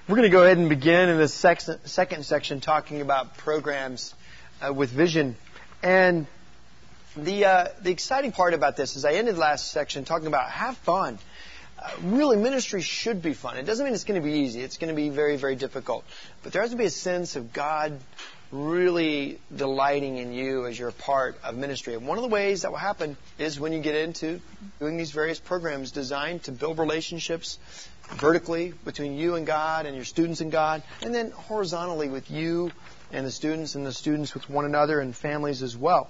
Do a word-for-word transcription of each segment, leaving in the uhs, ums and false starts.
We're going to go ahead and begin in the sex- second section talking about programs uh, with vision. And the uh, the exciting part about this is I ended last section talking about have fun. Uh, really, ministry should be fun. It doesn't mean it's going to be easy. It's going to be very, very difficult. But there has to be a sense of God really delighting in you as you're a part of ministry. And one of the ways that will happen is when you get into doing these various programs designed to build relationships vertically between you and God and your students and God, and then horizontally with you and the students and the students with one another and families as well.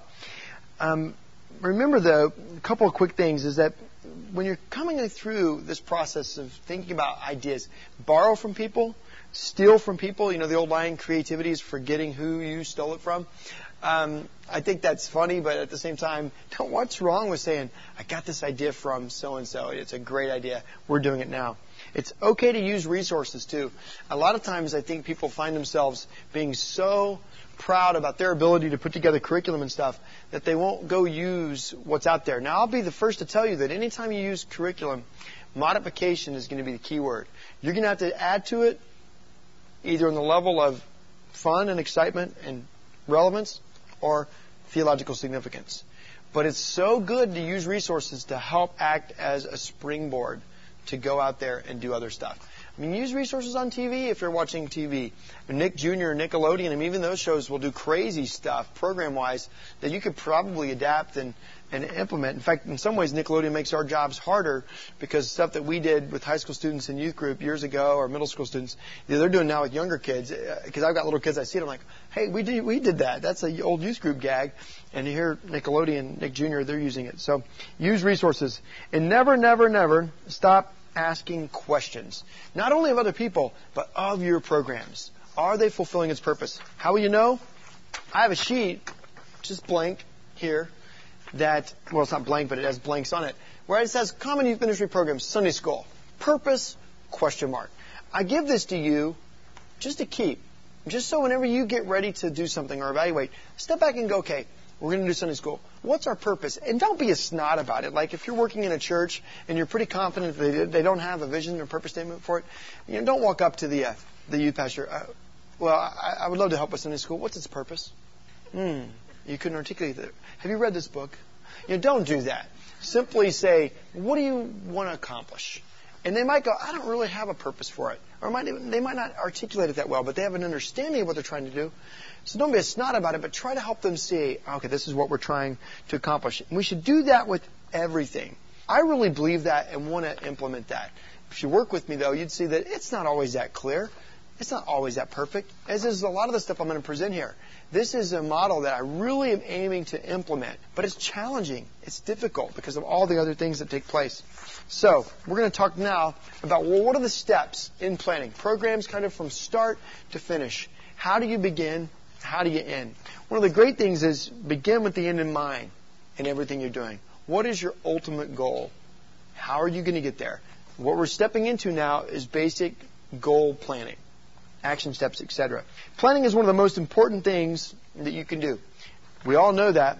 Um, remember, though, a couple of quick things is that when you're coming through this process of thinking about ideas, borrow from people, steal from people. You know, the old line, creativity is forgetting who you stole it from. Um, I think that's funny, but at the same time, don't, what's wrong with saying, I got this idea from so-and-so. It's a great idea. We're doing it now. It's okay to use resources, too. A lot of times I think people find themselves being so proud about their ability to put together curriculum and stuff that they won't go use what's out there. Now, I'll be the first to tell you that anytime you use curriculum, modification is going to be the key word. You're going to have to add to it either on the level of fun and excitement and relevance or theological significance. But it's so good to use resources to help act as a springboard to go out there and do other stuff. I mean, use resources on T V if you're watching T V. Nick Junior and Nickelodeon, I mean, even those shows will do crazy stuff program-wise that you could probably adapt and, and implement. In fact, in some ways, Nickelodeon makes our jobs harder because stuff that we did with high school students in youth group years ago or middle school students, they're doing now with younger kids. Because I've got little kids, I see it, I'm like, hey, we did, we did that. That's an old youth group gag. And here, Nickelodeon, Nick Junior, they're using it. So use resources. And never, never, never stop asking questions, not only of other people, but of your programs. Are they fulfilling its purpose? How will you know? I have a sheet, just blank here, that, well, it's not blank, but it has blanks on it, where it says Common Youth Ministry Programs, Sunday School, purpose, question mark. I give this to you just to keep, just so whenever you get ready to do something or evaluate, step back and go, okay, we're going to do Sunday school. What's our purpose? And don't be a snot about it. Like if you're working in a church and you're pretty confident that they don't have a vision or purpose statement for it, you know, don't walk up to the uh, the youth pastor. Uh, well, I, I would love to help with Sunday school. What's its purpose? Hmm. You couldn't articulate that. Have you read this book? You know, don't do that. Simply say, what do you want to accomplish? And they might go, I don't really have a purpose for it. Or might, they might not articulate it that well, but they have an understanding of what they're trying to do. So don't be a snot about it, but try to help them see, okay, this is what we're trying to accomplish. And we should do that with everything. I really believe that and want to implement that. If you work with me, though, you'd see that it's not always that clear. It's not always that perfect, as is a lot of the stuff I'm going to present here. This is a model that I really am aiming to implement, but it's challenging. It's difficult because of all the other things that take place. So we're going to talk now about, well, what are the steps in planning? Programs kind of from start to finish. How do you begin? How do you end? One of the great things is begin with the end in mind in everything you're doing. What is your ultimate goal? How are you going to get there? What we're stepping into now is basic goal planning, action steps, et cetera. Planning is one of the most important things that you can do. We all know that,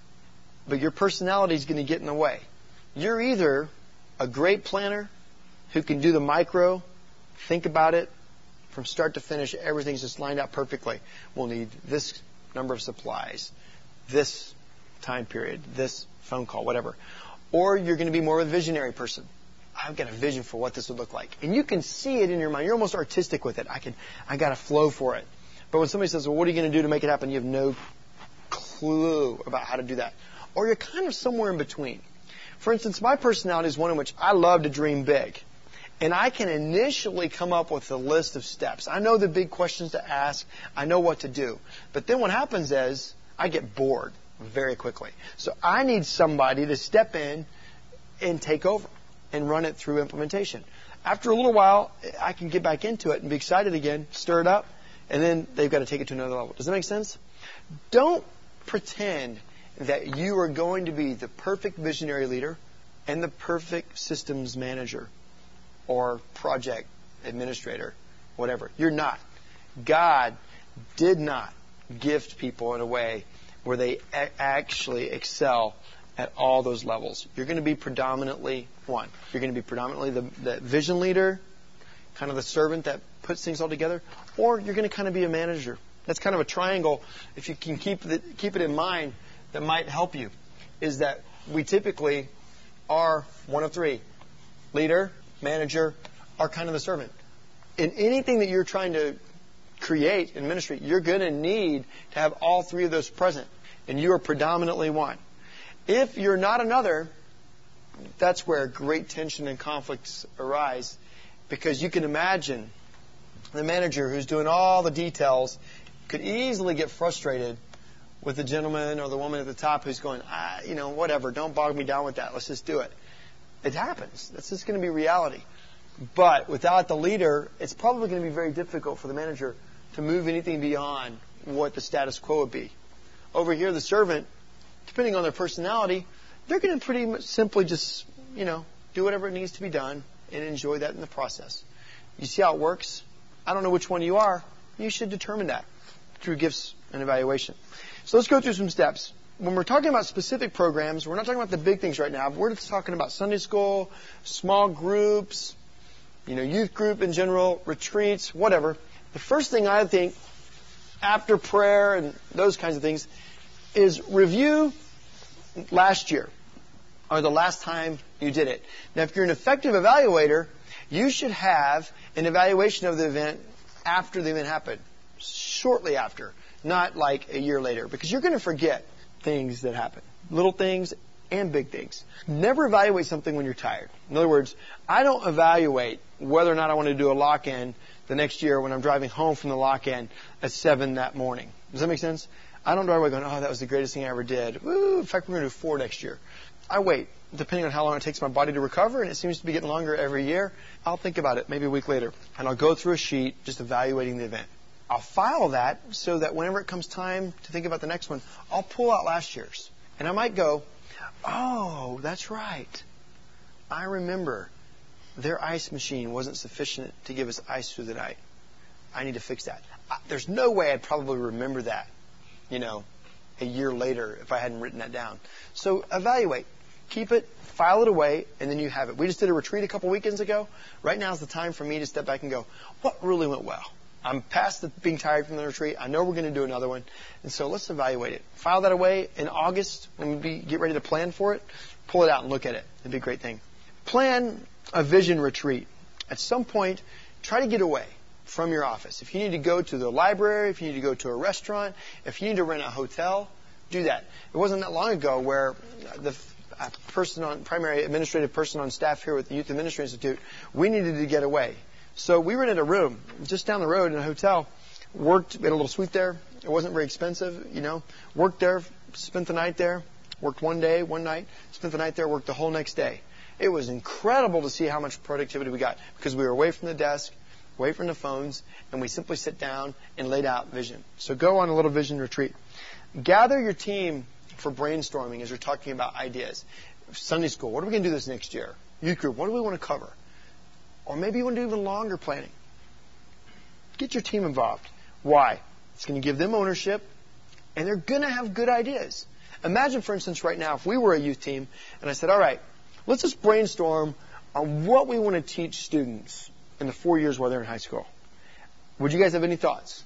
but your personality is going to get in the way. You're either a great planner who can do the micro, think about it, from start to finish, everything's just lined out perfectly. We'll need this number of supplies, this time period, this phone call, whatever. Or you're going to be more of a visionary person. I've got a vision for what this would look like. And you can see it in your mind. You're almost artistic with it. I can, I got a flow for it. But when somebody says, well, what are you going to do to make it happen? You have no clue about how to do that. Or you're kind of somewhere in between. For instance, my personality is one in which I love to dream big. And I can initially come up with a list of steps. I know the big questions to ask. I know what to do. But then what happens is I get bored very quickly. So I need somebody to step in and take over and run it through implementation. After a little while, I can get back into it and be excited again, stir it up, and then they've got to take it to another level. Does that make sense? Don't pretend that you are going to be the perfect visionary leader and the perfect systems manager or project administrator, whatever. You're not. God did not gift people in a way where they a- actually excel at all those levels. You're going to be predominantly one. You're going to be predominantly the, the vision leader, kind of the servant that puts things all together, or you're going to kind of be a manager. That's kind of a triangle. If you can keep the, keep it in mind, that might help you. Is that we typically are one of three: leader, manager, or kind of the servant. In anything that you're trying to create in ministry, you're going to need to have all three of those present, and you are predominantly one. If you're not another, that's where great tension and conflicts arise, because you can imagine the manager who's doing all the details could easily get frustrated with the gentleman or the woman at the top who's going, ah, you know, whatever, don't bog me down with that. Let's just do it. It happens. That's just going to be reality. But without the leader, it's probably going to be very difficult for the manager to move anything beyond what the status quo would be. Over here, the servant, depending on their personality, they're going to pretty much simply just, you know, do whatever it needs to be done and enjoy that in the process. You see how it works? I don't know which one you are. You should determine that through gifts and evaluation. So let's go through some steps. When we're talking about specific programs, we're not talking about the big things right now. We're just talking about Sunday school, small groups, you know, youth group in general, retreats, whatever. The first thing I think after prayer and those kinds of things is review last year or the last time you did it. Now, if you're an effective evaluator, you should have an evaluation of the event after the event happened, shortly after, not like a year later, because you're going to forget things that happen, little things and big things. Never evaluate something when you're tired. In other words, I don't evaluate whether or not I want to do a lock-in the next year when I'm driving home from the lock-in at seven that morning. Does that make sense? I don't drive away going, oh, that was the greatest thing I ever did. Woo, in fact, we're going to do four next year. I wait, depending on how long it takes my body to recover, and it seems to be getting longer every year. I'll think about it maybe a week later, and I'll go through a sheet just evaluating the event. I'll file that so that whenever it comes time to think about the next one, I'll pull out last year's. And I might go, oh, that's right. I remember their ice machine wasn't sufficient to give us ice through the night. I need to fix that. There's no way I'd probably remember that, you know, a year later if I hadn't written that down. So evaluate. Keep it, file it away, and then you have it. We just did a retreat a couple weekends ago. Right now is the time for me to step back and go, what really went well? I'm past the being tired from the retreat. I know we're going to do another one. And so let's evaluate it. File that away in August when we get ready to plan for it. Pull it out and look at it. It'd be a great thing. Plan a vision retreat. At some point, try to get away from your office. If you need to go to the library, if you need to go to a restaurant, if you need to rent a hotel, do that. It wasn't that long ago where the person on primary administrative person on staff here with the Youth and Ministry Institute, we needed to get away. So we rented a room just down the road in a hotel, worked, we had a little suite there. It wasn't very expensive, you know. Worked there, spent the night there, worked one day, one night, spent the night there, worked the whole next day. It was incredible to see how much productivity we got because we were away from the desk, away from the phones, and we simply sit down and laid out vision. So go on a little vision retreat. Gather your team for brainstorming as you're talking about ideas. Sunday school, what are we going to do this next year? Youth group, what do we want to cover? Or maybe you want to do even longer planning. Get your team involved. Why? It's going to give them ownership, and they're going to have good ideas. Imagine, for instance, right now, if we were a youth team, and I said, all right, let's just brainstorm on what we want to teach students in the four years while they're in high school. Would you guys have any thoughts?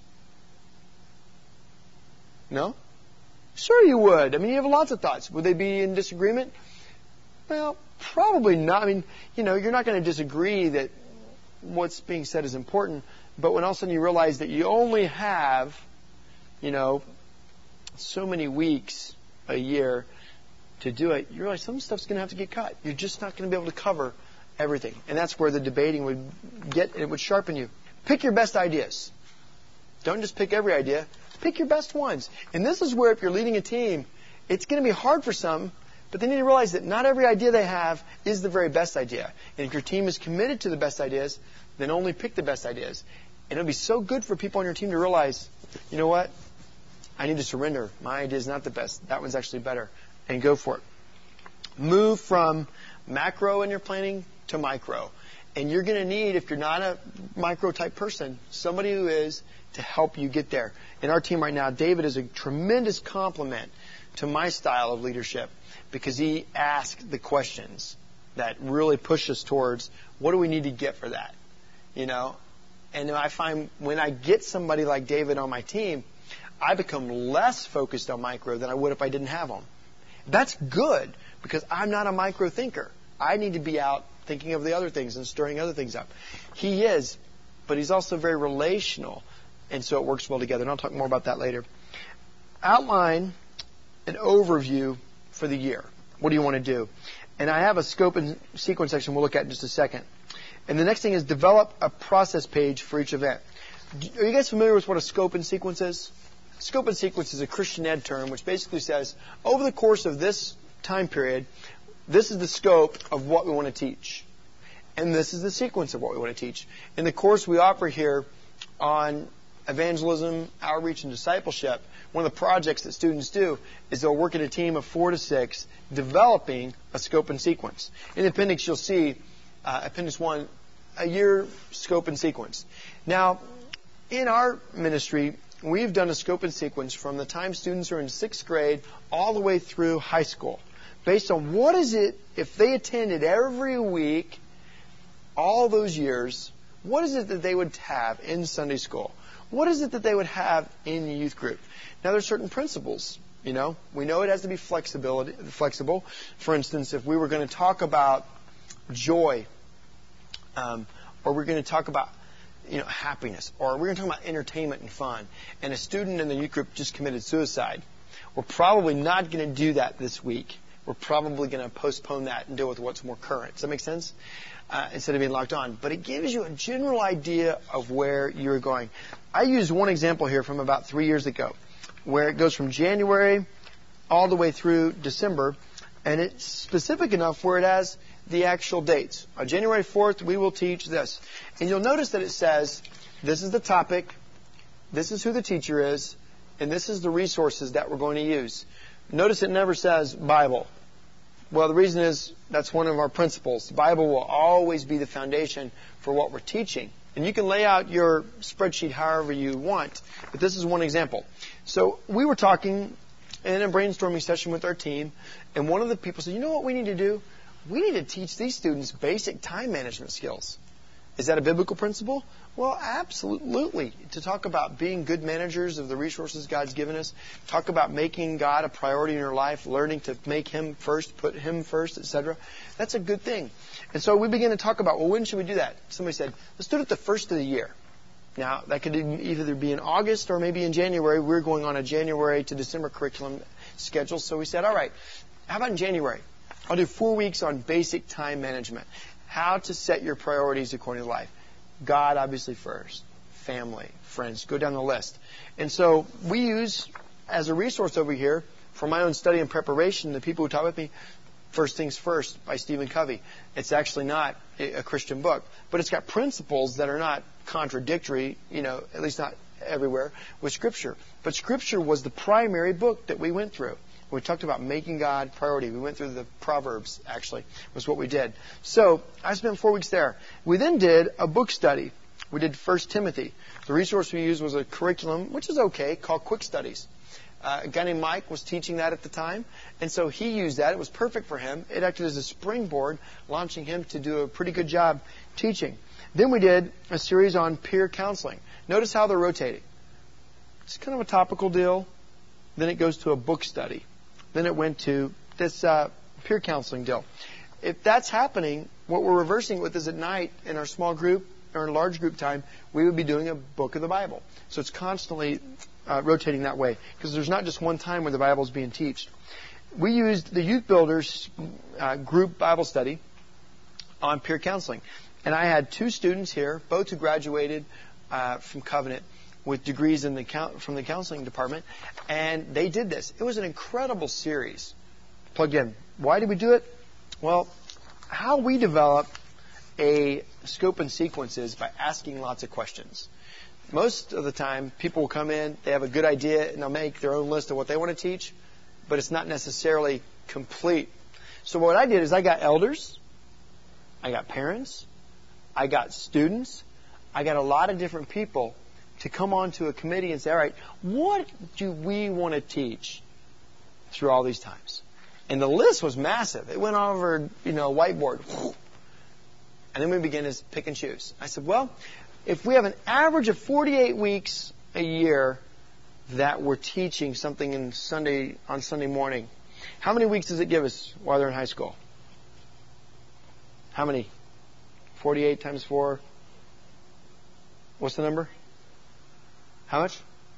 No? Sure you would. I mean, you have lots of thoughts. Would they be in disagreement? Well, probably not. I mean, you know, you're not going to disagree that what's being said is important, but when all of a sudden you realize that you only have, you know, so many weeks a year to do it, you realize some stuff's going to have to get cut. You're just not going to be able to cover everything. And that's where the debating would get, it would sharpen you. Pick your best ideas. Don't just pick every idea. Pick your best ones. And this is where if you're leading a team, it's going to be hard for some, but they need to realize that not every idea they have is the very best idea. And if your team is committed to the best ideas, then only pick the best ideas. And it'll be so good for people on your team to realize, you know what? I need to surrender. My idea is not the best. That one's actually better. And go for it. Move from macro in your planning to micro. And you're going to need, if you're not a micro type person, somebody who is to help you get there. In our team right now, David is a tremendous compliment to my style of leadership because he asks the questions that really push us towards what do we need to get for that, you know? And I find when I get somebody like David on my team, I become less focused on micro than I would if I didn't have him. That's good because I'm not a micro thinker. I need to be out thinking of the other things and stirring other things up. He is, but he's also very relational, and so it works well together. And I'll talk more about that later. Outline an overview for the year. What do you want to do? And I have a scope and sequence section we'll look at in just a second. And the next thing is develop a process page for each event. Are you guys familiar with what a scope and sequence is? Scope and sequence is a Christian ed term which basically says, over the course of this time period, this is the scope of what we want to teach. And this is the sequence of what we want to teach. In the course we offer here on evangelism, outreach, and discipleship, one of the projects that students do is they'll work in a team of four to six developing a scope and sequence. In the appendix, you'll see uh, appendix one, a year scope and sequence. Now, in our ministry, we've done a scope and sequence from the time students are in sixth grade all the way through high school, based on what is it, if they attended every week, all those years, what is it that they would have in Sunday school? What is it that they would have in the youth group? Now, there's certain principles, you know. We know it has to be flexibility, flexible. For instance, if we were going to talk about joy, um, or we're going to talk about, you know, happiness, or we're going to talk about entertainment and fun, and a student in the youth group just committed suicide, we're probably not going to do that this week. We're probably going to postpone that and deal with what's more current. Does that make sense? Uh, instead of being locked on. But it gives you a general idea of where you're going. I used one example here from about three years ago, where it goes from January all the way through December, and it's specific enough where it has the actual dates. On January fourth, we will teach this. And you'll notice that it says, this is the topic, this is who the teacher is, and this is the resources that we're going to use. Notice it never says Bible. Well, the reason is that's one of our principles. The Bible will always be the foundation for what we're teaching. And you can lay out your spreadsheet however you want, but this is one example. So we were talking in a brainstorming session with our team, and one of the people said, you know what we need to do? We need to teach these students basic time management skills. Is that a biblical principle? Well, absolutely. To talk about being good managers of the resources God's given us, talk about making God a priority in your life, learning to make Him first, put Him first, et cetera. That's a good thing. And so we began to talk about, well, when should we do that? Somebody said, let's do it at the first of the year. Now, that could either be in August or maybe in January. We're going on a January to December curriculum schedule. So we said, all right, how about in January? I'll do four weeks on basic time management. How to set your priorities according to life. God, obviously, first. Family, friends. Go down the list. And so we use, as a resource over here, for my own study and preparation, the people who taught with me, First Things First by Stephen Covey. It's actually not a Christian book, but it's got principles that are not contradictory, you know, at least not everywhere, with Scripture. But Scripture was the primary book that we went through. We talked about making God priority. We went through the Proverbs, actually, was what we did. So I spent four weeks there. We then did a book study. We did First Timothy. The resource we used was a curriculum, which is okay, called Quick Studies. Uh, a guy named Mike was teaching that at the time, and so he used that. It was perfect for him. It acted as a springboard, launching him to do a pretty good job teaching. Then we did a series on peer counseling. Notice how they're rotating. It's kind of a topical deal. Then it goes to a book study. Then it went to this uh, peer counseling deal. If that's happening, what we're reversing with is at night in our small group or in large group time, we would be doing a book of the Bible. So it's constantly uh, rotating that way because there's not just one time where the Bible is being taught. We used the Youth Builders uh, group Bible study on peer counseling. And I had two students here, both who graduated uh, from Covenant with degrees in the from the counseling department, and they did this. It was an incredible series. Plugged in. Why did we do it? Well, how we develop a scope and sequence is by asking lots of questions. Most of the time, people will come in, they have a good idea, and they'll make their own list of what they want to teach, but it's not necessarily complete. So what I did is I got elders, I got parents, I got students, I got a lot of different people to come onto a committee and say, all right, what do we want to teach through all these times? And the list was massive. It went over, you know, whiteboard. And then we began to pick and choose. I said, well, if we have an average of forty-eight weeks a year that we're teaching something in Sunday on Sunday morning, how many weeks does it give us while they're in high school? How many? forty-eight times four. What's the number? How much?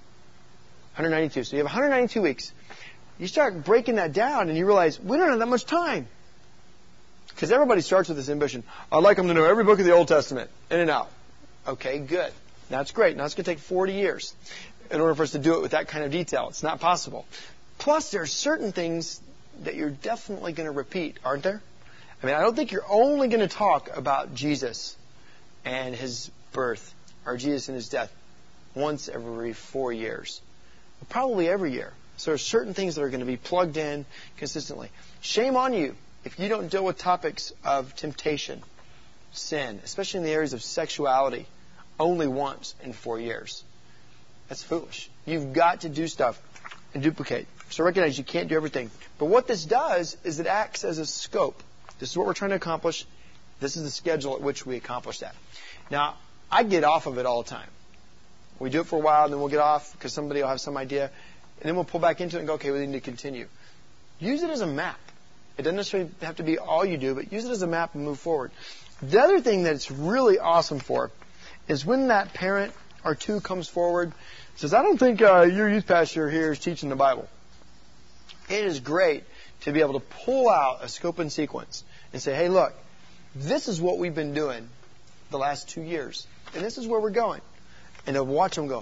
one hundred ninety-two. So you have one hundred ninety-two weeks. You start breaking that down and you realize we don't have that much time. Because everybody starts with this ambition. I'd like them to know every book of the Old Testament, in and out. Okay, good. That's great. Now it's going to take forty years in order for us to do it with that kind of detail. It's not possible. Plus, there are certain things that you're definitely going to repeat, aren't there? I mean, I don't think you're only going to talk about Jesus and His birth or Jesus and His death once every four years. Probably every year. So there are certain things that are going to be plugged in consistently. Shame on you if you don't deal with topics of temptation, sin, especially in the areas of sexuality, only once in four years. That's foolish. You've got to do stuff and duplicate. So recognize you can't do everything. But what this does is it acts as a scope. This is what we're trying to accomplish. This is the schedule at which we accomplish that. Now, I get off of it all the time. We do it for a while, and then we'll get off because somebody will have some idea. And then we'll pull back into it and go, okay, we need to continue. Use it as a map. It doesn't necessarily have to be all you do, but use it as a map and move forward. The other thing that it's really awesome for is when that parent or two comes forward and says, I don't think uh, your youth pastor here is teaching the Bible. It is great to be able to pull out a scope and sequence and say, hey, look, this is what we've been doing the last two years, and this is where we're going. And to watch them go,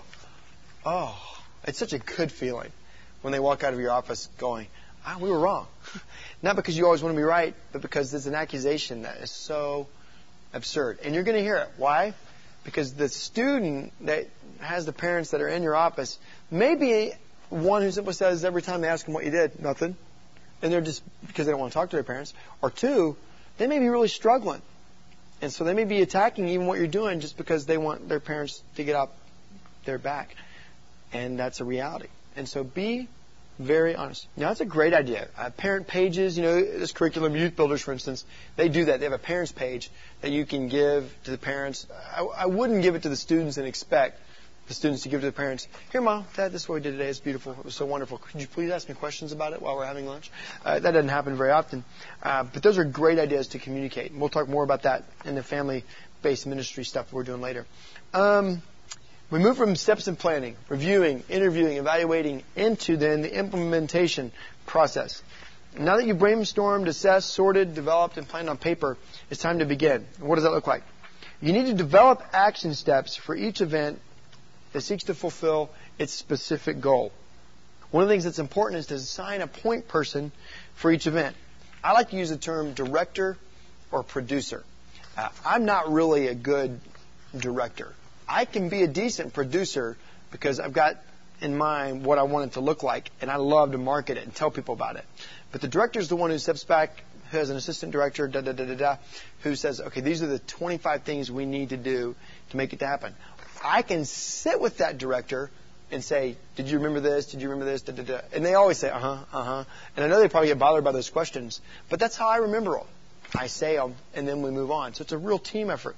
oh, it's such a good feeling when they walk out of your office going, ah, we were wrong. Not because you always want to be right, but because there's an accusation that is so absurd. And you're going to hear it. Why? Because the student that has the parents that are in your office may be one who simply says every time they ask them what you did, nothing. And they're just because they don't want to talk to their parents. Or two, they may be really struggling. And so they may be attacking even what you're doing just because they want their parents to get up their back. And that's a reality. And so be very honest. Now, that's a great idea. Uh, parent pages, you know, this curriculum, Youth Builders, for instance, they do that. They have a parents page that you can give to the parents. I, I wouldn't give it to the students and expect the students to give to the parents. Here, Mom, Dad, this is what we did today. It's beautiful. It was so wonderful. Could you please ask me questions about it while we're having lunch? Uh, that doesn't happen very often. Uh, but those are great ideas to communicate. And we'll talk more about that in the family-based ministry stuff we're doing later. Um, we move from steps in planning, reviewing, interviewing, evaluating, into then the implementation process. Now that you've brainstormed, assessed, sorted, developed, and planned on paper, it's time to begin. And what does that look like? You need to develop action steps for each event that seeks to fulfill its specific goal. One of the things that's important is to assign a point person for each event. I like to use the term director or producer. Uh, I'm not really a good director. I can be a decent producer because I've got in mind what I want it to look like, and I love to market it and tell people about it. But the director is the one who steps back, who has an assistant director, da da da da da, who says, okay, these are the twenty-five things we need to do to make it happen. I can sit with that director and say, did you remember this? Did you remember this? Da, da, da. And they always say, uh-huh, uh-huh. And I know they probably get bothered by those questions, but that's how I remember them. I say them, and then we move on. So it's a real team effort.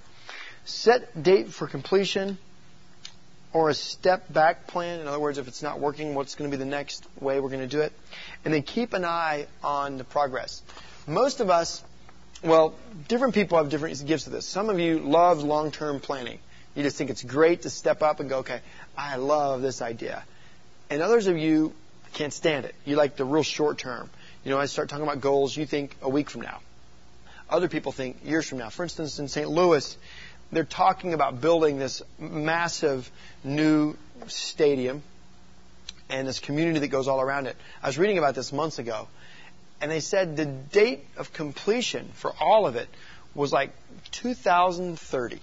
Set date for completion or a step-back plan. In other words, if it's not working, what's going to be the next way we're going to do it? And then keep an eye on the progress. Most of us, well, different people have different gifts to this. Some of you love long-term planning. You just think it's great to step up and go, okay, I love this idea. And others of you can't stand it. You like the real short term. You know, I start talking about goals, you think a week from now. Other people think years from now. For instance, in Saint Louis, they're talking about building this massive new stadium and this community that goes all around it. I was reading about this months ago, and they said the date of completion for all of it was like two thousand thirty.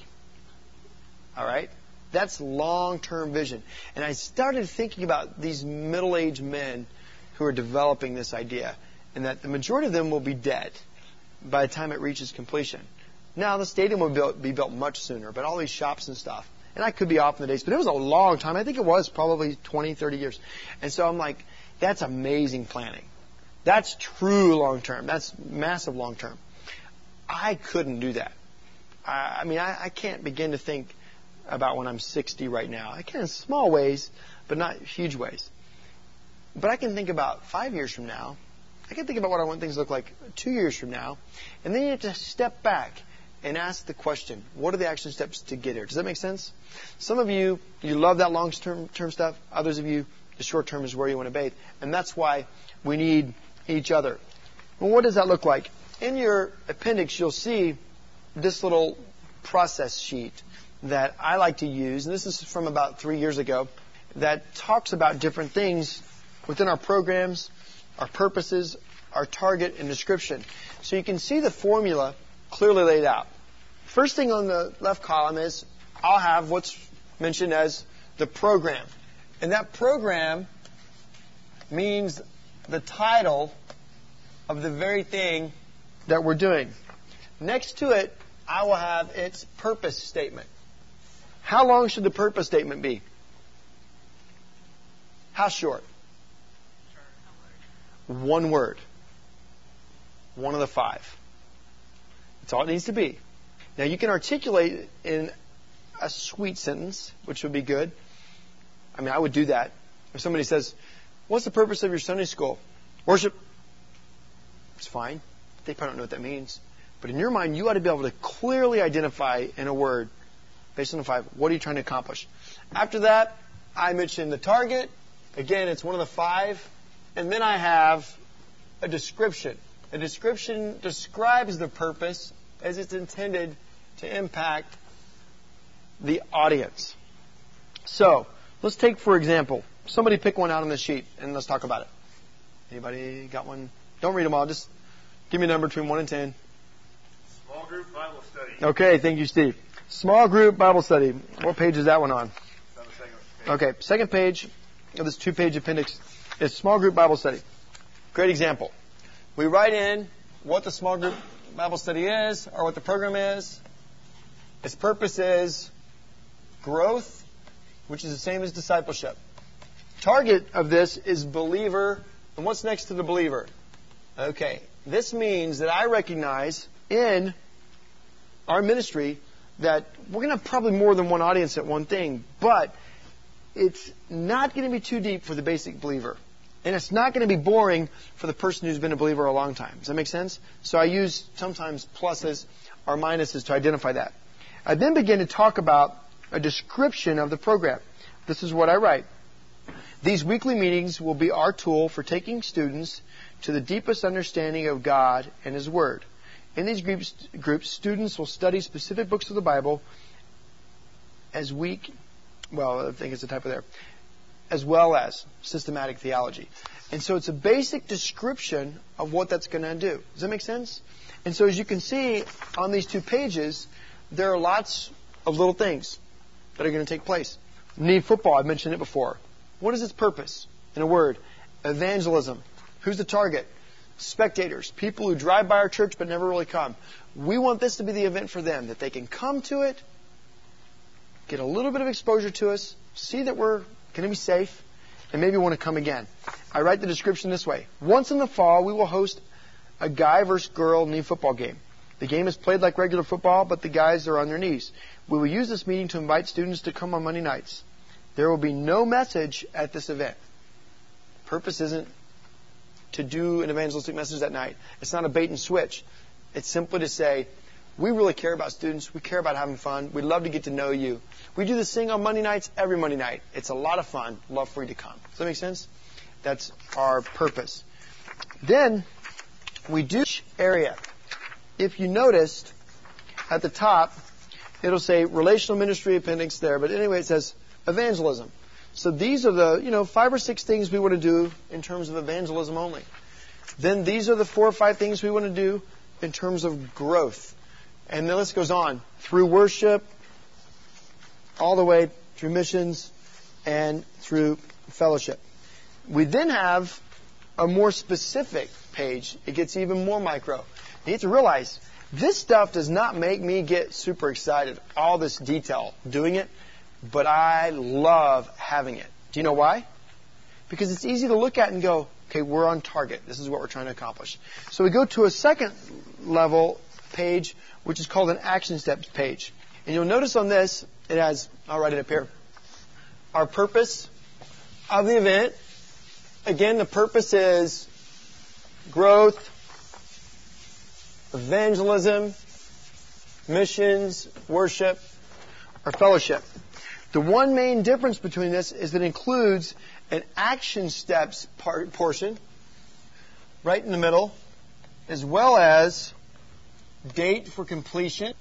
All right? That's long-term vision. And I started thinking about these middle-aged men who are developing this idea, and that the majority of them will be dead by the time it reaches completion. Now, the stadium will be built, be built much sooner, but all these shops and stuff, and I could be off in the days, but it was a long time. I think it was probably twenty, thirty years. And so I'm like, that's amazing planning. That's true long-term. That's massive long-term. I couldn't do that. I, I mean, I, I can't begin to think about when I'm sixty right now. I can in small ways, but not huge ways. But I can think about five years from now. I can think about what I want things to look like two years from now. And then you have to step back and ask the question, what are the action steps to get here? Does that make sense? Some of you, you love that long-term term stuff. Others of you, the short term is where you want to bathe. And that's why we need each other. Well, what does that look like? In your appendix, you'll see this little process sheet that I like to use. And this is from about three years ago that talks about different things within our programs, our purposes, our target, and description. So you can see the formula clearly laid out. First thing on the left column is I'll have what's mentioned as the program. And that program means the title of the very thing that we're doing. Next to it, I will have its purpose statement. How long should the purpose statement be? How short? One word. One of the five. That's all it needs to be. Now you can articulate it in a sweet sentence, which would be good. I mean, I would do that. If somebody says, what's the purpose of your Sunday school? Worship. It's fine. They probably don't know what that means. But in your mind, you ought to be able to clearly identify in a word, based on the five, what are you trying to accomplish? After that, I mentioned the target. Again, it's one of the five. And then I have a description. A description describes the purpose as it's intended to impact the audience. So, let's take, for example, somebody pick one out on the sheet and let's talk about it. Anybody got one? Don't read them all. Just give me a number between one and ten. Small group Bible study. Okay, thank you, Steve. Small group Bible study. What page is that one on? It's on the second page. Okay, second page of this two-page appendix is small group Bible study. Great example. We write in what the small group Bible study is or what the program is. Its purpose is growth, which is the same as discipleship. Target of this is believer. And what's next to the believer? Okay. This means that I recognize in our ministry that we're going to have probably more than one audience at one thing, but it's not going to be too deep for the basic believer. And it's not going to be boring for the person who's been a believer a long time. Does that make sense? So I use sometimes pluses or minuses to identify that. I then begin to talk about a description of the program. This is what I write. These weekly meetings will be our tool for taking students to the deepest understanding of God and His Word. In these groups, groups students will study specific books of the Bible as week, well, I think it's a typo there, as well as systematic theology. And so it's a basic description of what that's going to do. Does that make sense? And so as you can see on these two pages, there are lots of little things that are going to take place. Need football, I've mentioned it before. What is its purpose? In a word, evangelism. Who's the target? Spectators, people who drive by our church but never really come. We want this to be the event for them, that they can come to it, get a little bit of exposure to us, see that we're going to be safe, and maybe want to come again. I write the description this way. Once in the fall, we will host a guy versus girl knee football game. The game is played like regular football, but the guys are on their knees. We will use this meeting to invite students to come on Monday nights. There will be no message at this event. Purpose isn't to do an evangelistic message that night. It's not a bait and switch. It's simply to say, we really care about students. We care about having fun. We'd love to get to know you. We do this thing on Monday nights, every Monday night. It's a lot of fun. Love for you to come. Does that make sense? That's our purpose. Then, we do each area. If you noticed, at the top, it'll say relational ministry appendix there. But anyway, it says evangelism. So these are the, you know, five or six things we want to do in terms of evangelism only. Then these are the four or five things we want to do in terms of growth. And the list goes on through worship, all the way through missions, and through fellowship. We then have a more specific page. It gets even more micro. You have to realize, this stuff does not make me get super excited, all this detail doing it, but I love having it. Do you know why? Because it's easy to look at and go, okay, we're on target. This is what we're trying to accomplish. So we go to a second level page, which is called an action steps page. And you'll notice on this, it has, I'll write it up here, our purpose of the event. Again, the purpose is growth, evangelism, missions, worship, or fellowship. The one main difference between this is it includes an action steps part, portion right in the middle, as well as date for completion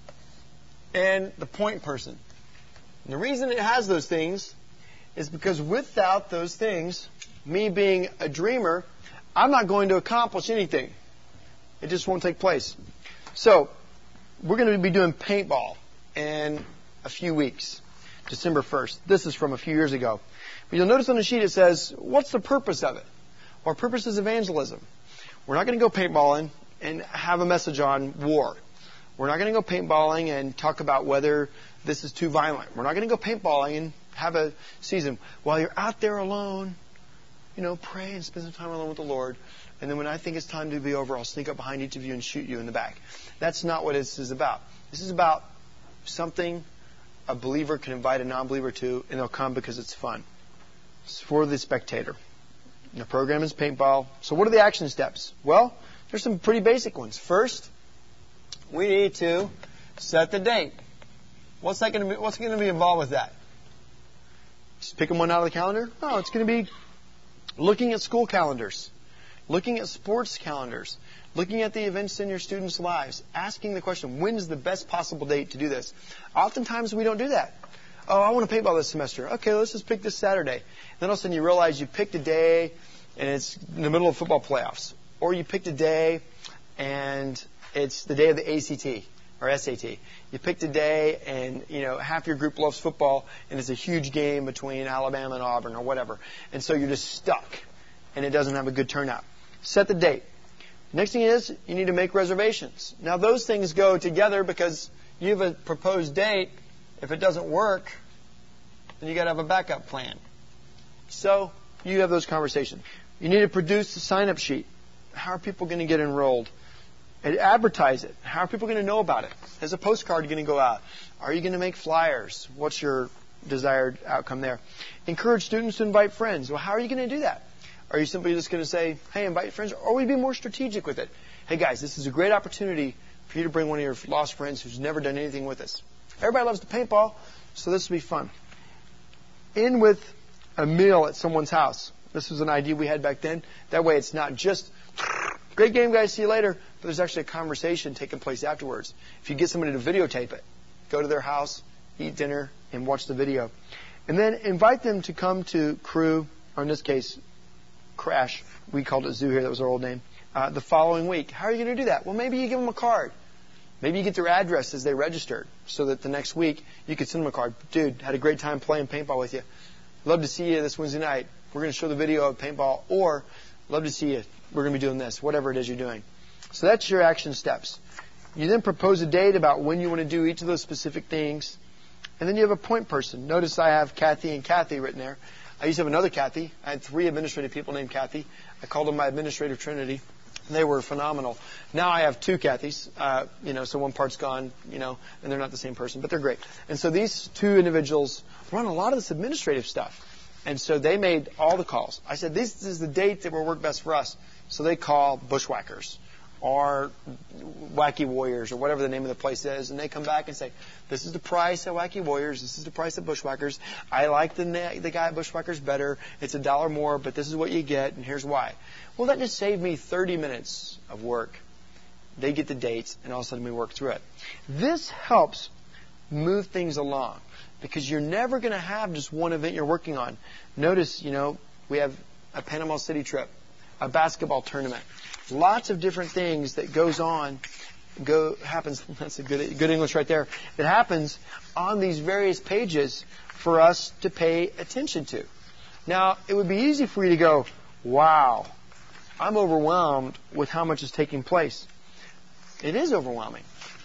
and the point person. And the reason it has those things is because without those things, me being a dreamer, I'm not going to accomplish anything. It just won't take place. So, we're going to be doing paintball in a few weeks, December first. This is from a few years ago. But you'll notice on the sheet it says, what's the purpose of it? Our purpose is evangelism. We're not going to go paintballing and have a message on war. We're not going to go paintballing and talk about whether this is too violent. We're not going to go paintballing and have a season. While you're out there alone, you know, pray and spend some time alone with the Lord. And then when I think it's time to be over, I'll sneak up behind each of you and shoot you in the back. That's not what this is about. This is about something a believer can invite a non-believer to, and they'll come because it's fun. It's for the spectator. The program is paintball. So what are the action steps? Well, there's some pretty basic ones. First, we need to set the date. What's that going to be? What's going to be involved with that? Just picking one out of the calendar? No, it's going to be looking at school calendars, looking at sports calendars, looking at the events in your students' lives, asking the question, when is the best possible date to do this? Oftentimes we don't do that. Oh, I want to paintball this semester. Okay, let's just pick this Saturday. Then all of a sudden you realize you picked a day and it's in the middle of football playoffs. Or you picked a day and it's the day of the A C T or S A T. You picked a day and, you know, half your group loves football and it's a huge game between Alabama and Auburn or whatever. And so you're just stuck and it doesn't have a good turnout. Set the date. Next thing is you need to make reservations. Now those things go together because you have a proposed date. If it doesn't work, then you got to have a backup plan. So you have those conversations. You need to produce the sign-up sheet. How are people going to get enrolled? And advertise it. How are people going to know about it? Is a postcard going to go out? Are you going to make flyers? What's your desired outcome there? Encourage students to invite friends. Well, how are you going to do that? Are you simply just going to say, hey, invite friends? Or will you be more strategic with it? Hey, guys, this is a great opportunity for you to bring one of your lost friends who's never done anything with us. Everybody loves to paintball, so this will be fun. In with a meal at someone's house. This was an idea we had back then. That way it's not just, great game, guys, see you later. But there's actually a conversation taking place afterwards. If you get somebody to videotape it, go to their house, eat dinner, and watch the video. And then invite them to come to Crew, or in this case, Crash. We called it Zoo here. That was our old name. Uh, the following week. How are you going to do that? Well, maybe you give them a card. Maybe you get their address as they registered so that the next week you could send them a card. Dude, had a great time playing paintball with you. Love to see you this Wednesday night. We're going to show the video of paintball. Or, love to see you. We're going to be doing this. Whatever it is you're doing. So that's your action steps. You then propose a date about when you want to do each of those specific things. And then you have a point person. Notice I have Kathy and Kathy written there. I used to have another Kathy. I had three administrative people named Kathy. I called them my administrative trinity. They were phenomenal. Now I have two Kathys, uh, you know, so one part's gone, you know, and they're not the same person, but they're great. And so these two individuals run a lot of this administrative stuff. And so they made all the calls. I said, this is the date that will work best for us. So they call Bushwhackers or Wacky Warriors or whatever the name of the place is. And they come back and say, this is the price at Wacky Warriors. This is the price at Bushwhackers. I like the, the guy at Bushwhackers better. It's a dollar more, but this is what you get, and here's why. Well, that just saved me thirty minutes of work. They get the dates, and all of a sudden we work through it. This helps move things along because you're never going to have just one event you're working on. Notice, you know, we have a Panama City trip, a basketball tournament, lots of different things that goes on, go happens. That's a good good English right there. It happens on these various pages for us to pay attention to. Now, it would be easy for you to go, wow, I'm overwhelmed with how much is taking place. It is overwhelming.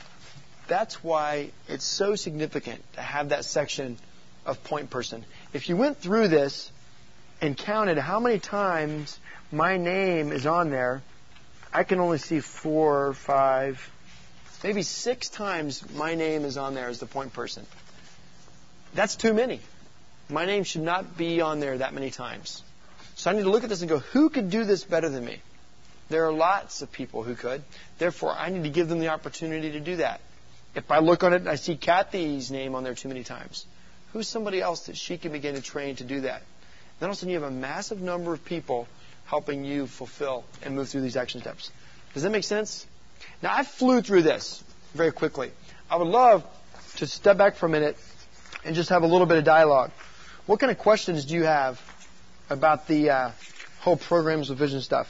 That's why it's so significant to have that section of point person. If you went through this and counted how many times my name is on there, I can only see four, five, maybe six times my name is on there as the point person. That's too many. My name should not be on there that many times. So I need to look at this and go, who could do this better than me? There are lots of people who could. Therefore, I need to give them the opportunity to do that. If I look on it and I see Kathy's name on there too many times, who's somebody else that she can begin to train to do that? Then all of a sudden you have a massive number of people helping you fulfill and move through these action steps. Does that make sense? Now, I flew through this very quickly. I would love to step back for a minute and just have a little bit of dialogue. What kind of questions do you have about the uh, whole programs with vision stuff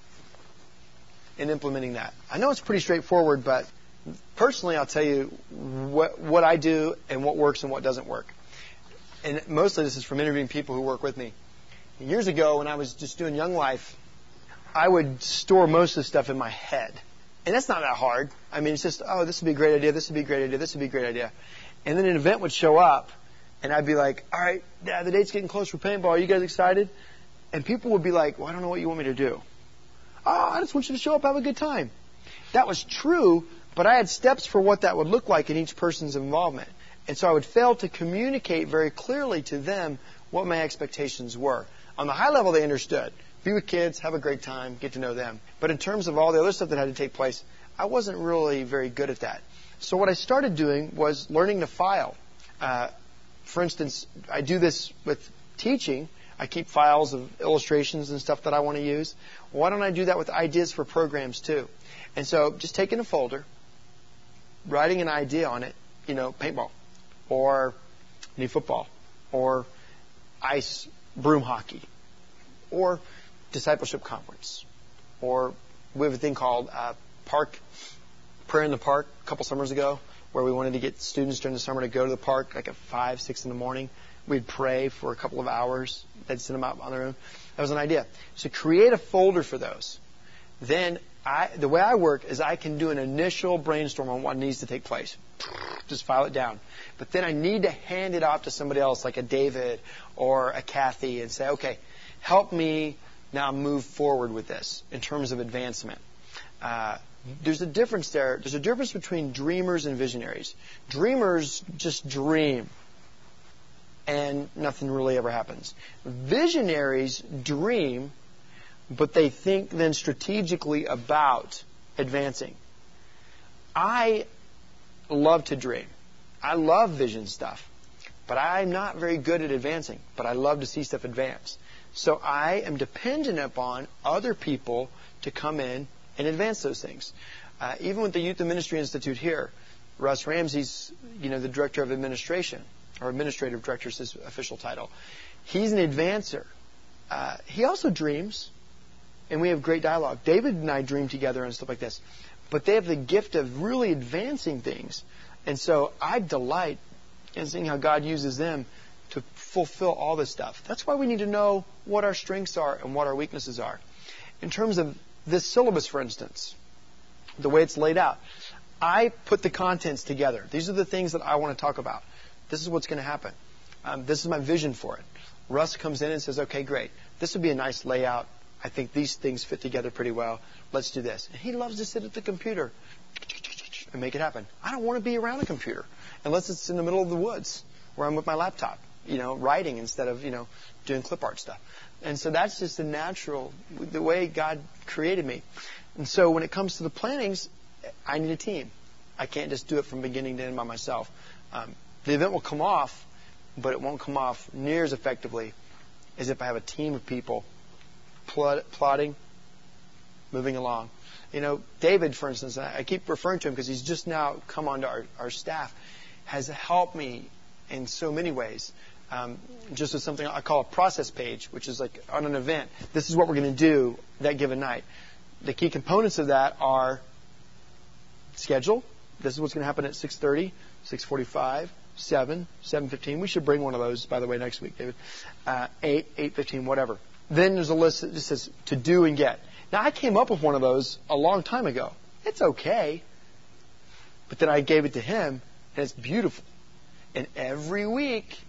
and implementing that? I know it's pretty straightforward, but personally, I'll tell you what, what I do and what works and what doesn't work. And mostly this is from interviewing people who work with me. Years ago, when I was just doing Young Life, I would store most of the stuff in my head. And that's not that hard. I mean, it's just, oh, this would be a great idea, this would be a great idea, this would be a great idea. And then an event would show up, and I'd be like, all right, yeah, the date's getting close for paintball. Are you guys excited? And people would be like, well, I don't know what you want me to do. Oh, I just want you to show up, have a good time. That was true, but I had steps for what that would look like in each person's involvement. And so I would fail to communicate very clearly to them what my expectations were. On the high level, they understood. Be with kids, have a great time, get to know them. But in terms of all the other stuff that had to take place, I wasn't really very good at that. So what I started doing was learning to file. Uh, for instance, I do this with teaching. I keep files of illustrations and stuff that I want to use. Why don't I do that with ideas for programs too? And so just taking a folder, writing an idea on it, you know, paintball, or knee football, or ice broom hockey, or discipleship conference, or we have a thing called uh, park, prayer in the park a couple summers ago, where we wanted to get students during the summer to go to the park like at five, six in the morning. We'd pray for a couple of hours. They'd send them out on their own. That was an idea. So create a folder for those. Then I, the way I work is I can do an initial brainstorm on what needs to take place. Just file it down. But then I need to hand it off to somebody else, like a David or a Kathy, and say, okay, help me now move forward with this in terms of advancement. Uh, there's a difference there. There's a difference between dreamers and visionaries. Dreamers just dream, and nothing really ever happens. Visionaries dream, but they think then strategically about advancing. I love to dream. I love vision stuff, but I'm not very good at advancing, but I love to see stuff advance. So I am dependent upon other people to come in and advance those things. Uh, even with the Youth and Ministry Institute here, Russ Ramsey's, you know, the Director of Administration, or Administrative Director is his official title. He's an advancer. Uh, he also dreams, and we have great dialogue. David and I dream together and stuff like this. But they have the gift of really advancing things. And so I delight in seeing how God uses them to fulfill all this stuff. That's why we need to know what our strengths are and what our weaknesses are. In terms of this syllabus, for instance, the way it's laid out, I put the contents together. These are the things that I want to talk about. This is what's going to happen. Um, this is my vision for it. Russ comes in and says, okay, great. This would be a nice layout. I think these things fit together pretty well. Let's do this. And he loves to sit at the computer and make it happen. I don't want to be around a computer unless it's in the middle of the woods where I'm with my laptop, you know, writing instead of, you know, doing clip art stuff. And so that's just the natural, the way God created me. And so when it comes to the plannings, I need a team. I can't just do it from beginning to end by myself. Um, the event will come off, but it won't come off near as effectively as if I have a team of people plot, plotting, moving along. You know, David, for instance, I keep referring to him because he's just now come onto our, our staff, has helped me in so many ways. Um, just as something I call a process page, which is like on an event. This is what we're going to do that given night. The key components of that are schedule. This is what's going to happen at six thirty, six forty-five, seven, seven fifteen. We should bring one of those, by the way, next week, David. Uh, eight, eight fifteen, whatever. Then there's a list that just says to do and get. Now, I came up with one of those a long time ago. It's okay. But then I gave it to him, and it's beautiful. And every week,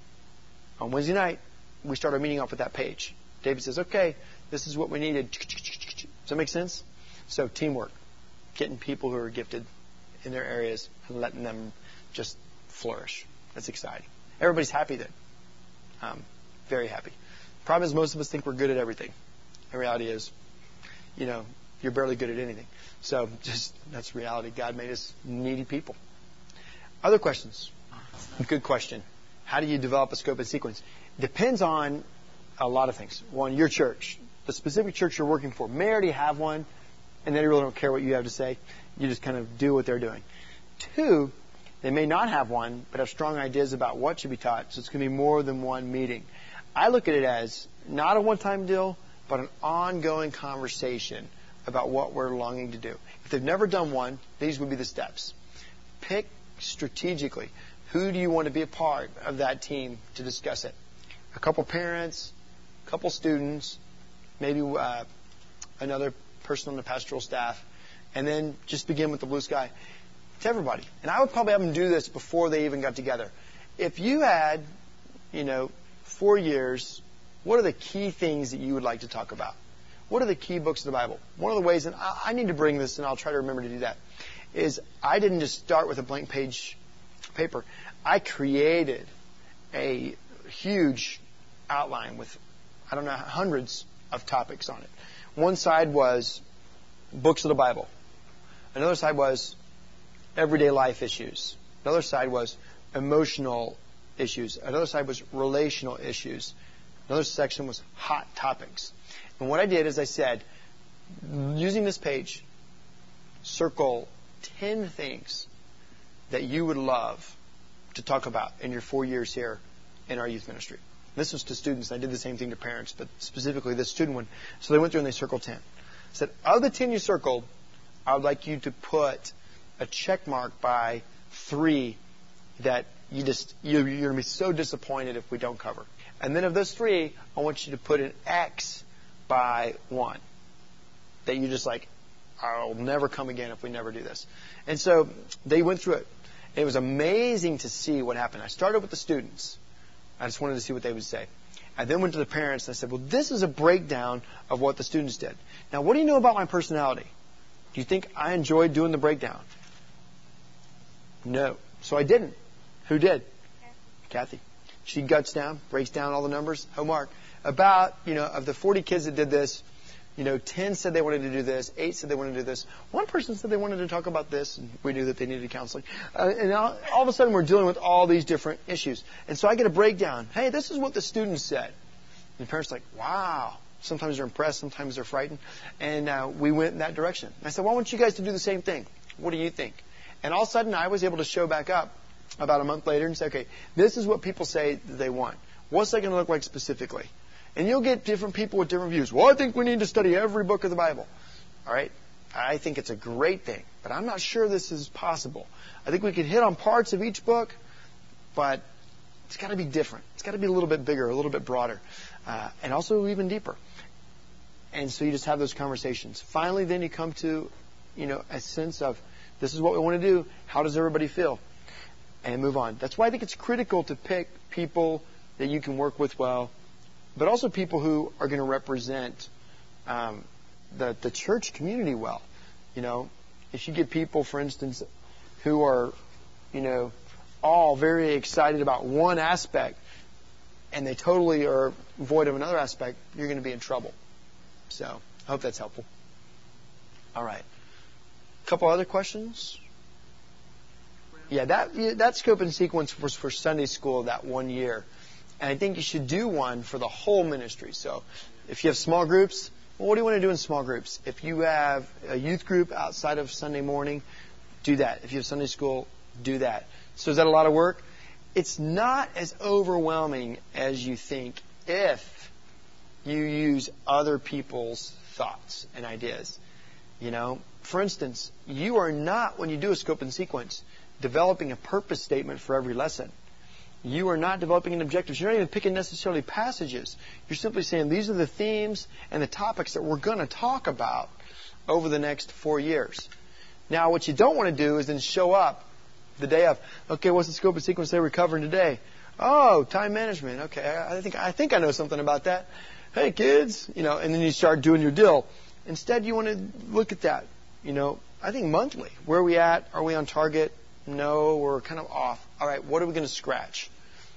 on Wednesday night, we start our meeting off with that page. David says, okay, this is what we needed. Does that make sense? So teamwork, getting people who are gifted in their areas and letting them just flourish. That's exciting. Everybody's happy then. Um, very happy. Problem is most of us think we're good at everything. The reality is, you know, you're barely good at anything. So just that's reality. God made us needy people. Other questions? Good question. How do you develop a scope and sequence? Depends on a lot of things. One, your church. The specific church you're working for may already have one, and they really don't care what you have to say. You just kind of do what they're doing. Two, they may not have one, but have strong ideas about what should be taught. So it's going to be more than one meeting. I look at it as not a one-time deal, but an ongoing conversation about what we're longing to do. If they've never done one, these would be the steps. Pick strategically. Who do you want to be a part of that team to discuss it? A couple parents, a couple students, maybe uh, another person on the pastoral staff, and then just begin with the blue sky to everybody. And I would probably have them do this before they even got together. If you had, you know, four years, what are the key things that you would like to talk about? What are the key books of the Bible? One of the ways, and I, I need to bring this, and I'll try to remember to do that, is I didn't just start with a blank page paper. I created a huge outline with, I don't know, hundreds of topics on it. One side was books of the Bible. Another side was everyday life issues. Another side was emotional issues. Another side was relational issues. Another section was hot topics. And what I did is I said, using this page, circle ten things that you would love to talk about in your four years here in our youth ministry. This was to students. I did the same thing to parents, but specifically this student one. So they went through and they circled ten. I said, of the ten you circled, I would like you to put a check mark by three that you just, you're going to be so disappointed if we don't cover. And then of those three, I want you to put an X by one that you just like, I'll never come again if we never do this. And so they went through it. It was amazing to see what happened. I started with the students. I just wanted to see what they would say. I then went to the parents and I said, well, this is a breakdown of what the students did. Now, what do you know about my personality? Do you think I enjoyed doing the breakdown? No. So I didn't. Who did? Kathy. Kathy. She guts down, breaks down all the numbers. Homework. About, you know, of the forty kids that did this, you know, ten said they wanted to do this, eight said they wanted to do this. One person said they wanted to talk about this, and we knew that they needed counseling. Uh, and all, all of a sudden we're dealing with all these different issues. And so I get a breakdown. Hey, this is what the students said. And the parents are like, wow. Sometimes they're impressed, sometimes they're frightened. And uh, we went in that direction. And I said, well, I want you guys to do the same thing. What do you think? And all of a sudden I was able to show back up about a month later and say, okay, this is what people say that they want. What's that going to look like specifically? And you'll get different people with different views. Well, I think we need to study every book of the Bible. All right? I think it's a great thing, but I'm not sure this is possible. I think we could hit on parts of each book, but it's got to be different. It's got to be a little bit bigger, a little bit broader, uh, and also even deeper. And so you just have those conversations. Finally, then you come to, you know, a sense of this is what we want to do. How does everybody feel? And move on. That's why I think it's critical to pick people that you can work with well, but also people who are going to represent um, the the church community well. You know, if you get people, for instance, who are, you know, all very excited about one aspect and they totally are void of another aspect, you're going to be in trouble. So I hope that's helpful. All right. A couple other questions? Yeah, that that scope and sequence was for Sunday school that one year. And I think you should do one for the whole ministry. So if you have small groups, well, what do you want to do in small groups? If you have a youth group outside of Sunday morning, do that. If you have Sunday school, do that. So is that a lot of work? It's not as overwhelming as you think if you use other people's thoughts and ideas. You know, for instance, you are not, when you do a scope and sequence, developing a purpose statement for every lesson. You are not developing an objective. You're not even picking necessarily passages. You're simply saying these are the themes and the topics that we're going to talk about over the next four years. Now, what you don't want to do is then show up the day of, okay, what's the scope and sequence that we're covering today? Oh, time management. Okay, I think I think I know something about that. Hey, kids, you know, and then you start doing your deal. Instead, you want to look at that. You know, I think monthly. Where are we at? Are we on target? No, we're kind of off. All right, what are we going to scratch?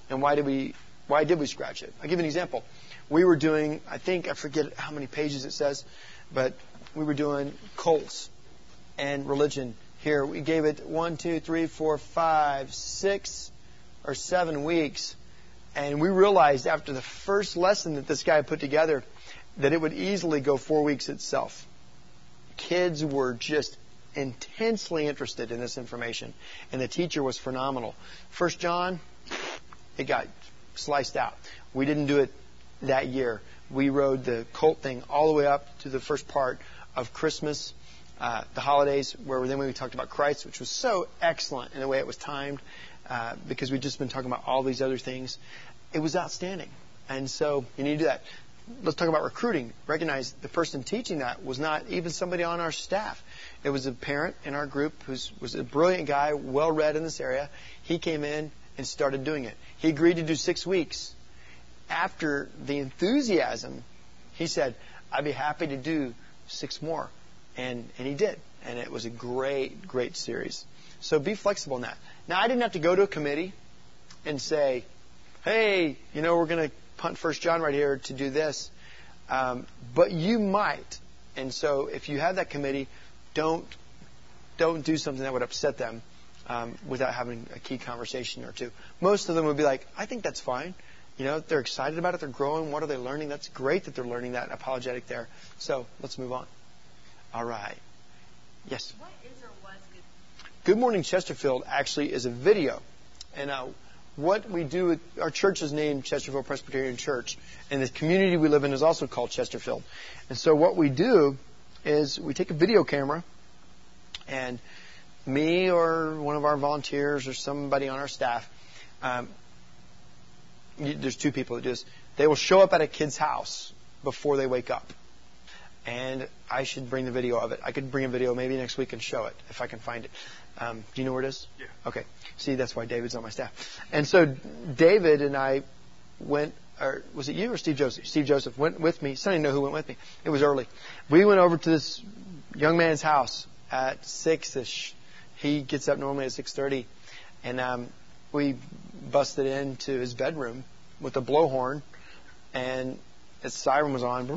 And why did we why did we scratch it? I'll give you an example. We were doing, I think, I forget how many pages it says, but we were doing cults and religion here. We gave it one, two, three, four, five, six, or seven weeks. And we realized after the first lesson that this guy put together that it would easily go four weeks itself. Kids were just intensely interested in this information. And the teacher was phenomenal. First John, it got sliced out. We didn't do it that year. We rode the cult thing all the way up to the first part of Christmas, uh, the holidays, where then we talked about Christ, which was so excellent in the way it was timed, uh, because we'd just been talking about all these other things. It was outstanding. And so you need to do that. Let's talk about recruiting. Recognize the person teaching that was not even somebody on our staff. It was a parent in our group who was a brilliant guy, well-read in this area. He came in and started doing it. He agreed to do six weeks. After the enthusiasm, he said, I'd be happy to do six more. And, and he did. And it was a great, great series. So be flexible in that. Now, I didn't have to go to a committee and say, hey, you know, we're going to punt First John right here to do this. Um, but you might. And so if you have that committee, don't don't do something that would upset them um, without having a key conversation or two. Most of them would be like, I think that's fine. You know, they're excited about it. They're growing. What are they learning? That's great that they're learning that. Apologetic there. So let's move on. All right. Yes? What is or was Good? Good Morning Chesterfield actually is a video. And uh, what we do, with, our church is named Chesterfield Presbyterian Church. And the community we live in is also called Chesterfield. And so what we do is we take a video camera, and me or one of our volunteers or somebody on our staff, um, there's two people that do this. They will show up at a kid's house before they wake up. And I should bring the video of it. I could bring a video maybe next week and show it if I can find it. Um, do you know where it is? Yeah. Okay. See, that's why David's on my staff. And so David and I went, or was it you or Steve Joseph? Steve Joseph went with me. Sonny know who went with me. It was early. We went over to this young man's house at six-ish. He gets up normally at six thirty. And um, we busted into his bedroom with a blowhorn, and his siren was on,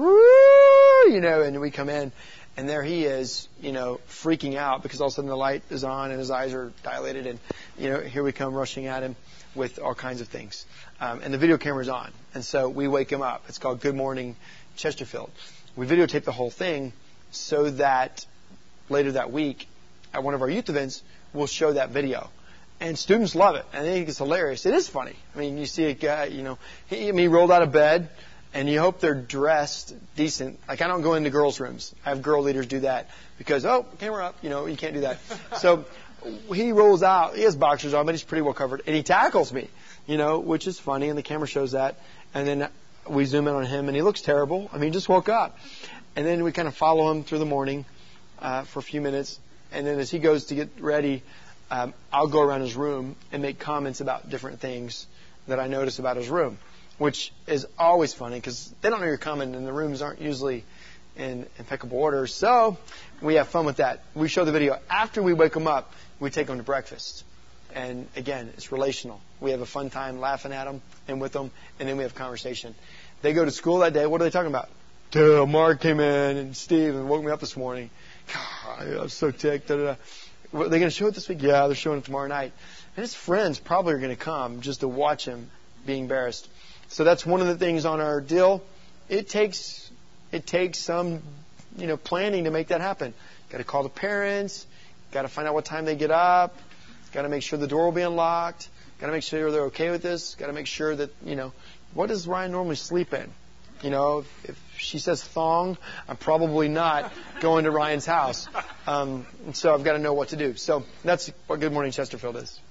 you know, and we come in, and there he is, you know, freaking out because all of a sudden the light is on and his eyes are dilated, and, you know, here we come rushing at him with all kinds of things. Um, and the video camera's on, and so we wake him up. It's called Good Morning Chesterfield. We videotape the whole thing so that later that week at one of our youth events, we'll show that video. And students love it. And they think it's hilarious. It is funny. I mean, you see a guy, you know, he, I mean, he rolled out of bed, and you hope they're dressed decent. Like, I don't go into girls' rooms. I have girl leaders do that because, oh, camera up. You know, you can't do that. So he rolls out. He has boxers on, but he's pretty well covered. And he tackles me, you know, which is funny. And the camera shows that. And then we zoom in on him, and he looks terrible. I mean, he just woke up. And then we kind of follow him through the morning uh, for a few minutes. And then as he goes to get ready, Um, I'll go around his room and make comments about different things that I notice about his room, which is always funny because they don't know you're coming and the rooms aren't usually in impeccable order. So we have fun with that. We show the video. After we wake them up, we take them to breakfast. And again, it's relational. We have a fun time laughing at them and with them, and then we have conversation. They go to school that day. What are they talking about? Duh, Mark came in and Steve and woke me up this morning. God, I'm so ticked. Da, da, da. Are they going to show it this week? Yeah, they're showing it tomorrow night. And his friends probably are going to come just to watch him be embarrassed. So that's one of the things on our deal. It takes it takes some, you know, planning to make that happen. Got to call the parents. Got to find out what time they get up. Got to make sure the door will be unlocked. Got to make sure they're okay with this. Got to make sure that, you know, what does Ryan normally sleep in? You know, if, if she says thong, I'm probably not going to Ryan's house. Um, and so I've got to know what to do. So that's what Good Morning Chesterfield is.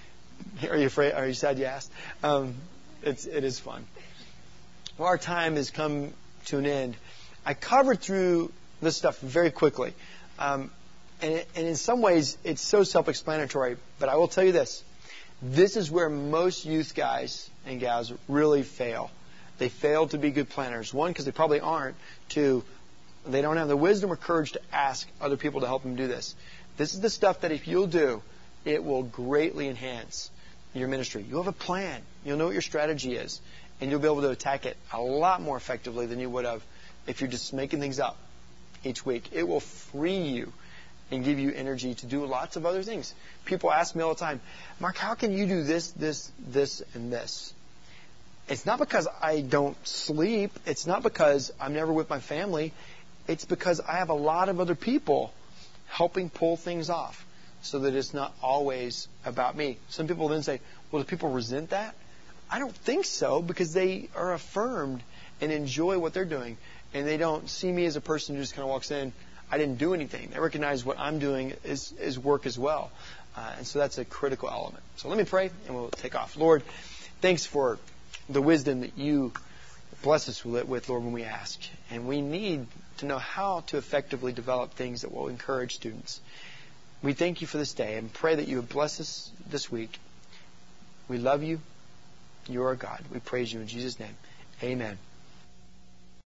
Are you afraid? Are you sad you asked? Um, it's, it is fun. Well, our time has come to an end. I covered through this stuff very quickly. Um, and, it, and in some ways, it's so self-explanatory. But I will tell you this. This is where most youth guys and gals really fail. They fail to be good planners. One, because they probably aren't. Two, they don't have the wisdom or courage to ask other people to help them do this. This is the stuff that if you'll do, it will greatly enhance your ministry. You'll have a plan. You'll know what your strategy is. And you'll be able to attack it a lot more effectively than you would have if you're just making things up each week. It will free you and give you energy to do lots of other things. People ask me all the time, Mark, how can you do this, this, this, and this? It's not because I don't sleep. It's not because I'm never with my family. It's because I have a lot of other people helping pull things off so that it's not always about me. Some people then say, well, do people resent that? I don't think so, because they are affirmed and enjoy what they're doing. And they don't see me as a person who just kind of walks in, I didn't do anything. They recognize what I'm doing is, is work as well. Uh, and so that's a critical element. So let me pray and we'll take off. Lord, thanks for the wisdom that you bless us with, Lord, when we ask. And we need to know how to effectively develop things that will encourage students. We thank you for this day and pray that you would bless us this week. We love you. You are God. We praise you in Jesus' name. Amen.